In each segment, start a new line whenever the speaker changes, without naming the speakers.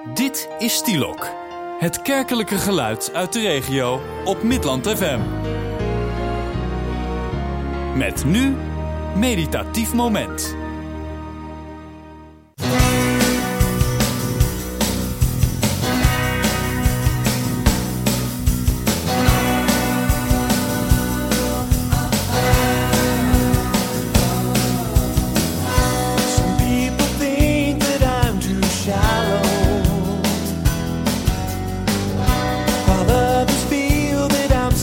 Dit is Stielok, het kerkelijke geluid uit de regio op Midland FM. Met nu Meditatief Moment.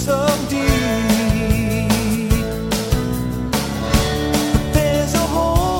There's a hole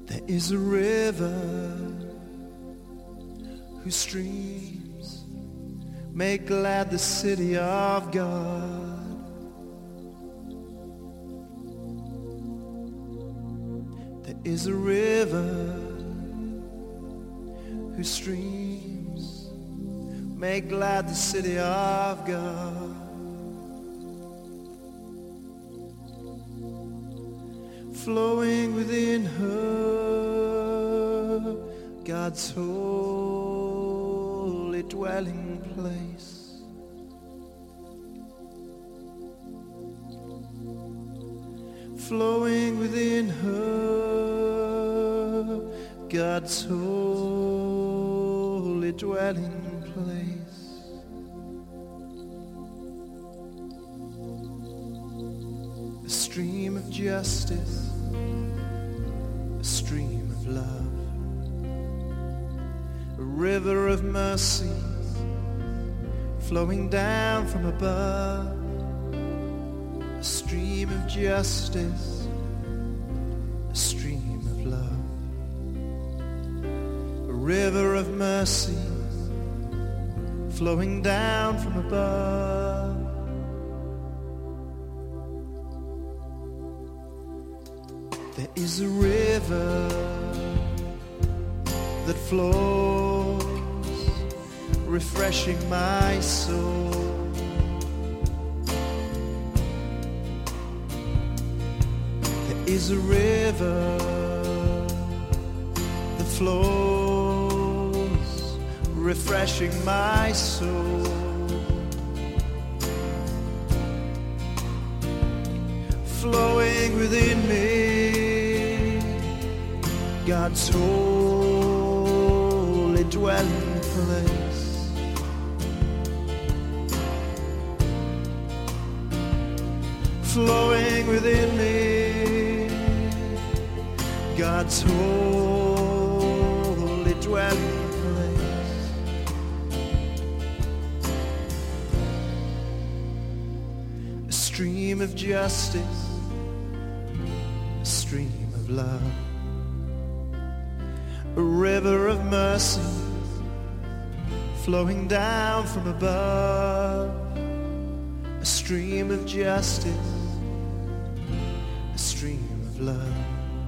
There is a river whose streams make glad the city of God. There is a river whose streams make glad the city of God. Flowing within her, God's holy dwelling place. Flowing within her, God's holy dwelling place. A stream of justice, a stream of love, a river of mercy flowing down from above. A stream of justice, a stream of love, a river of mercy flowing down from above. There is a river that flows, refreshing my soul. There is a river that flows, refreshing my soul. Flowing within me, God's holy dwelling place. Flowing within me, God's holy dwelling place. A stream of justice, a stream of love, a river of mercy flowing down from above. A stream of justice, a stream of love,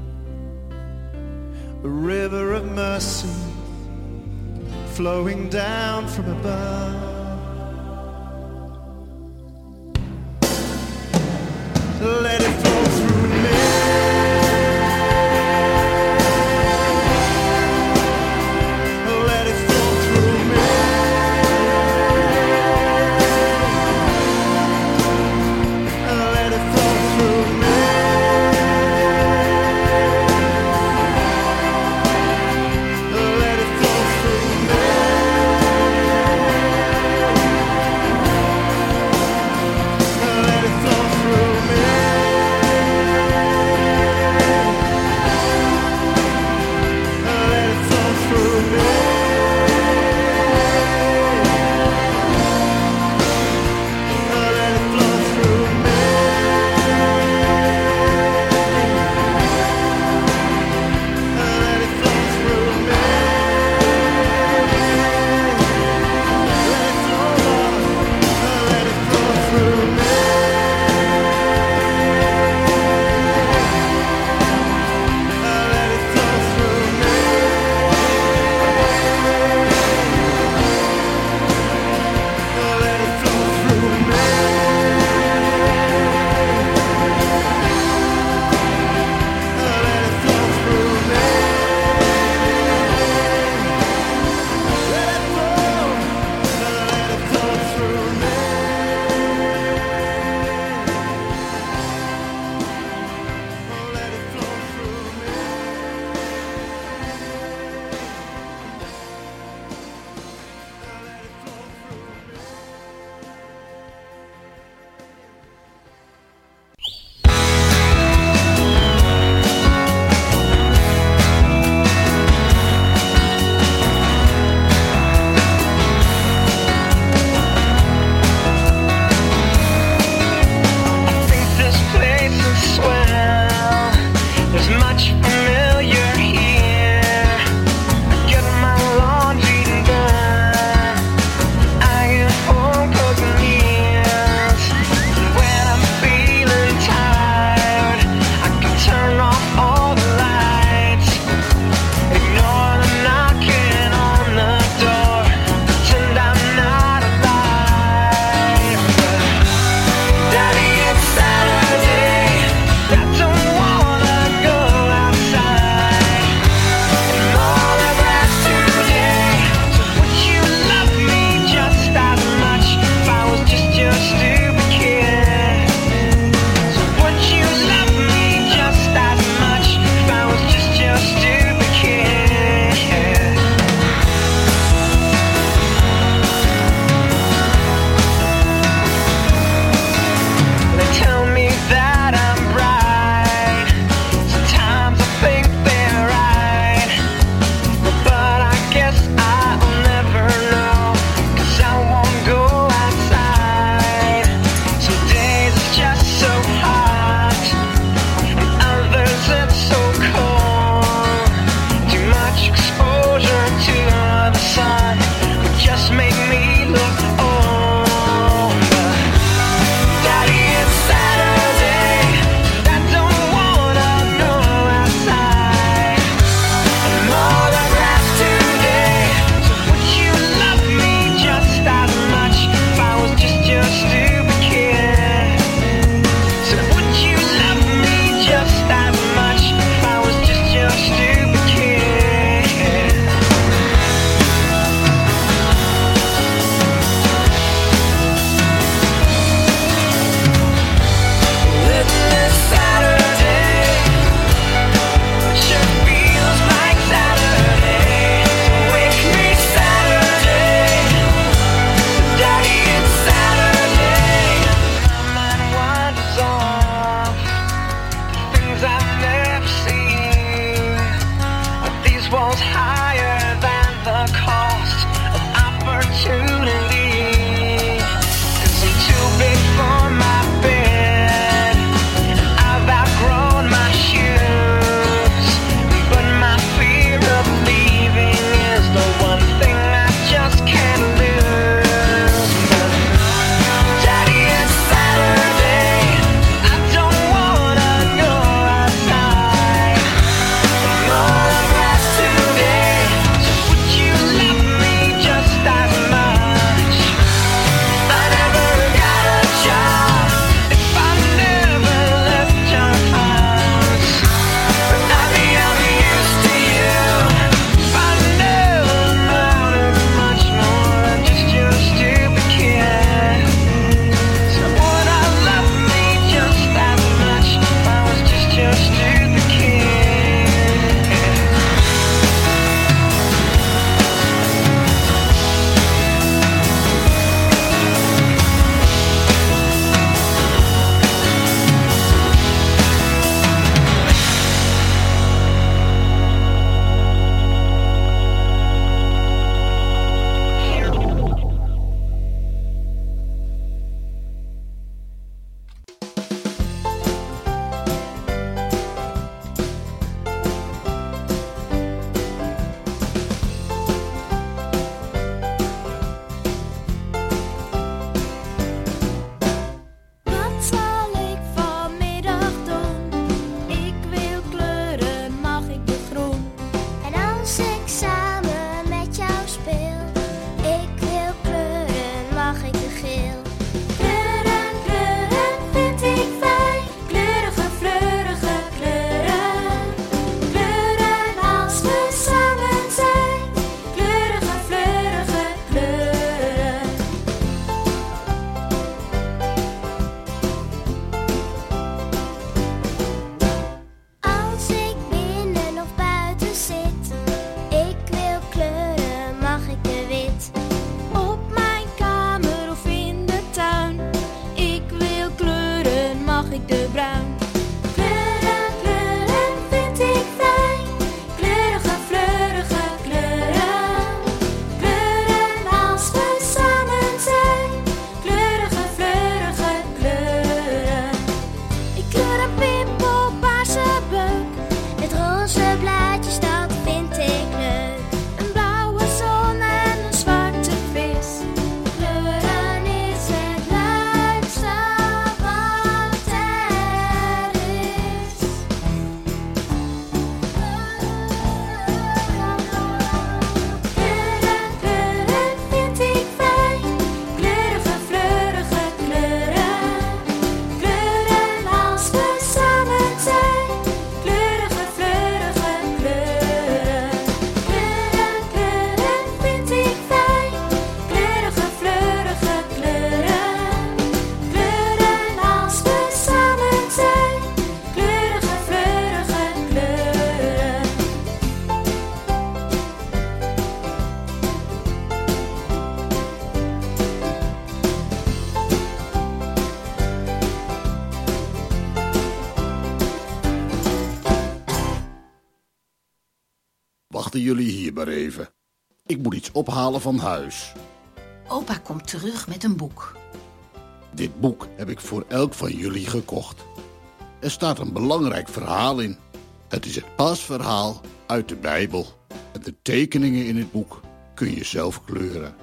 a river of mercy flowing down from above. Let it flow through me. Let it flow through me. Let it flow through me. Let it flow through me. Let it flow through me.
wachten jullie hier maar even. Ik moet iets ophalen van huis.
Opa komt terug met een boek.
Dit boek heb ik voor elk van jullie gekocht. Er staat een belangrijk verhaal in. Het is het paasverhaal uit de Bijbel. En de tekeningen in het boek kun je zelf kleuren.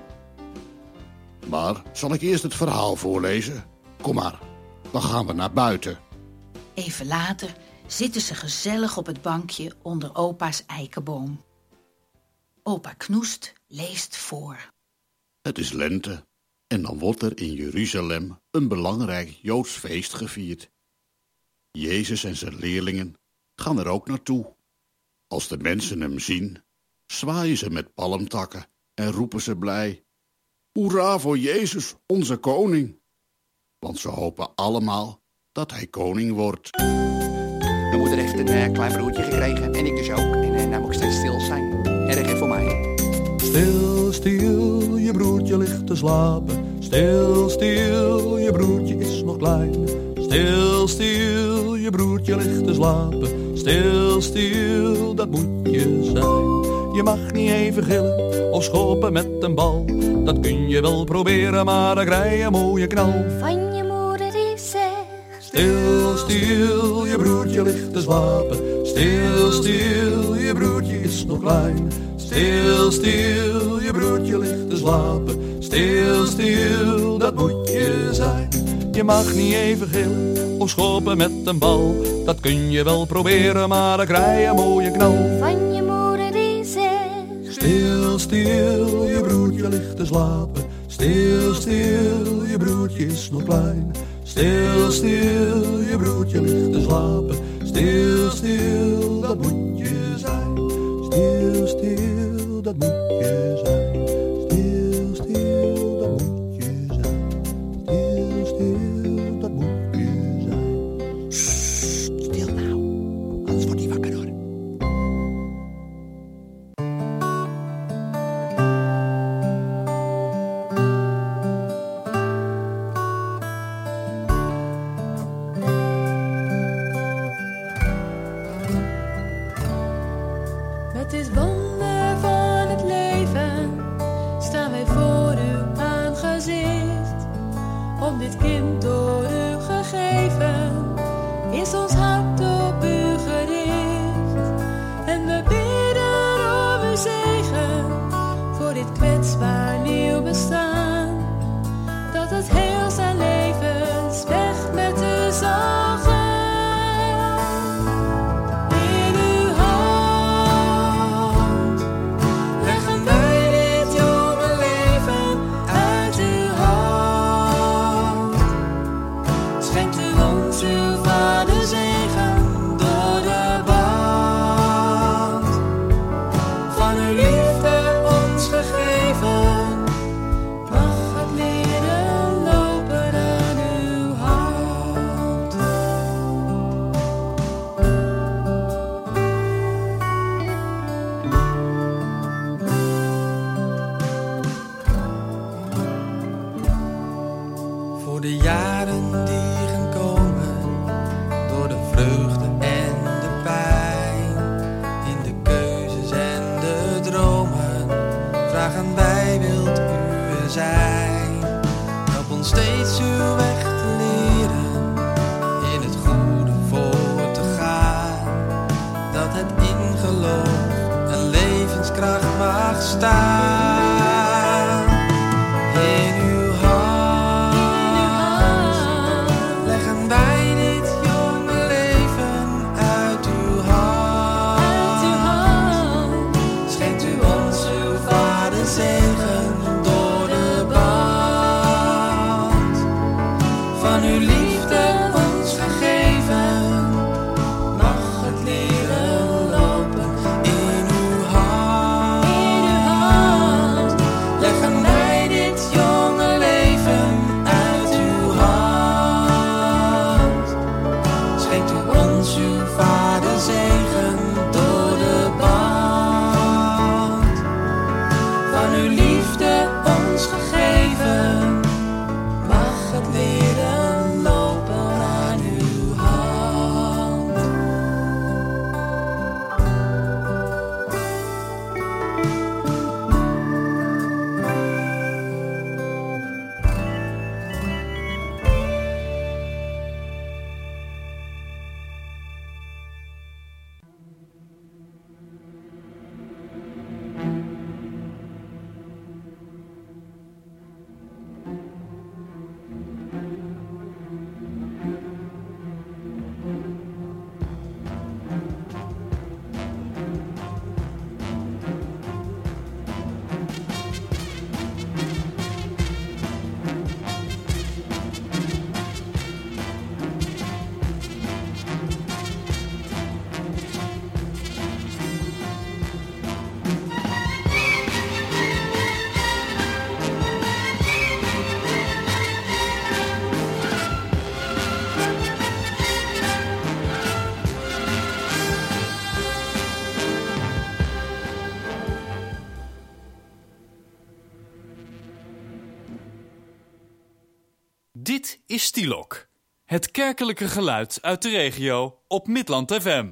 Maar zal ik eerst het verhaal voorlezen? Kom maar, dan gaan we naar buiten.
Even later zitten ze gezellig op het bankje onder opa's eikenboom. Opa Knoest leest voor.
Het is lente en dan wordt er in Jeruzalem een belangrijk Joods feest gevierd. Jezus en zijn leerlingen gaan er ook naartoe. Als de mensen hem zien, zwaaien ze met palmtakken en roepen ze blij: Hoera voor Jezus, onze koning! Want ze hopen allemaal dat hij koning wordt.
Mijn moeder heeft een klein broertje gekregen en ik dus ook. En nou moet ik steeds stil zijn. Erg voor mij.
Stil, stil, je broertje ligt te slapen. Stil, stil, je broertje is nog klein. Stil, stil, je broertje ligt te slapen. Stil, stil, dat moet je zijn. Je mag niet even gillen of schoppen met een bal. Dat kun je wel proberen, maar dan krijg je een mooie knal.
Van je moeder die zegt:
stil, stil, je broertje ligt te slapen. Stil, stil, je broertje is nog klein. Stil, stil, je broertje ligt te slapen. Stil, stil, dat moet je zijn. Je mag niet even gillen of schoppen met een bal. Dat kun je wel proberen, maar dan krijg je een mooie knal.
Van je moeder die zegt:
stil, stil, je broertje ligt te slapen. Stil, stil, je broertje is nog klein. Stil, stil, je broertje ligt te slapen. Stil, stil, dat moet je zijn. Stil, stil, dat moet je zijn. Stil, stil, dat moet je zijn. Stil, stil, dat moet je zijn.
Sst, stil nou, anders wordt hij wakker hoor.
Met dit wonder van het leven staan wij voor uw aangezicht. Om dit kind door u gegeven is ons hart op u gericht. En we bidden om uw zegen voor dit kwetsbaar nieuw bestaan. Dat het heel zijn levensweg met u zal gaan.
Voor de jaren die gaan komen, door de vreugde en de pijn, in de keuzes en de dromen, vragen wij: wilt u er zijn? Help ons steeds uw weg te leren, in het goede voor te gaan, dat het in geloof een levenskracht mag staan. In uw
Dit is Stielok, het kerkelijke geluid uit de regio op Midland FM.